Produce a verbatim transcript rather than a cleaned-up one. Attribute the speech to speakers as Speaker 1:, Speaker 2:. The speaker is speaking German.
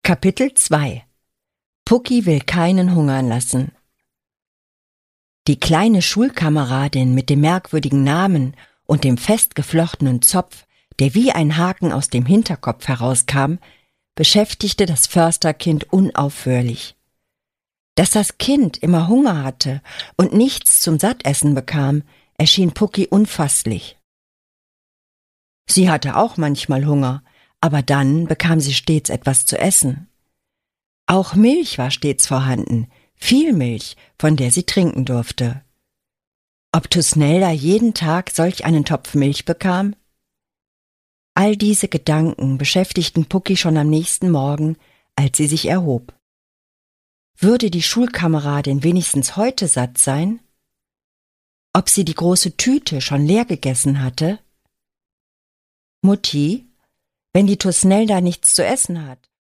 Speaker 1: Kapitel zwei. Pucki will keinen hungern lassen. Die kleine Schulkameradin mit dem merkwürdigen Namen und dem festgeflochtenen Zopf, der wie ein Haken aus dem Hinterkopf herauskam, beschäftigte das Försterkind unaufhörlich. Dass das Kind immer Hunger hatte und nichts zum Sattessen bekam, erschien Pucki unfasslich. Sie hatte auch manchmal Hunger, aber dann bekam sie stets etwas zu essen. Auch Milch war stets vorhanden, viel Milch, von der sie trinken durfte. Ob Thusnelda jeden Tag solch einen Topf Milch bekam? All diese Gedanken beschäftigten Pucki schon am nächsten Morgen, als sie sich erhob. Würde die Schulkameradin wenigstens heute satt sein? Ob sie die große Tüte schon leer gegessen hatte? Mutti, wenn die Thusnelda nichts zu essen hat,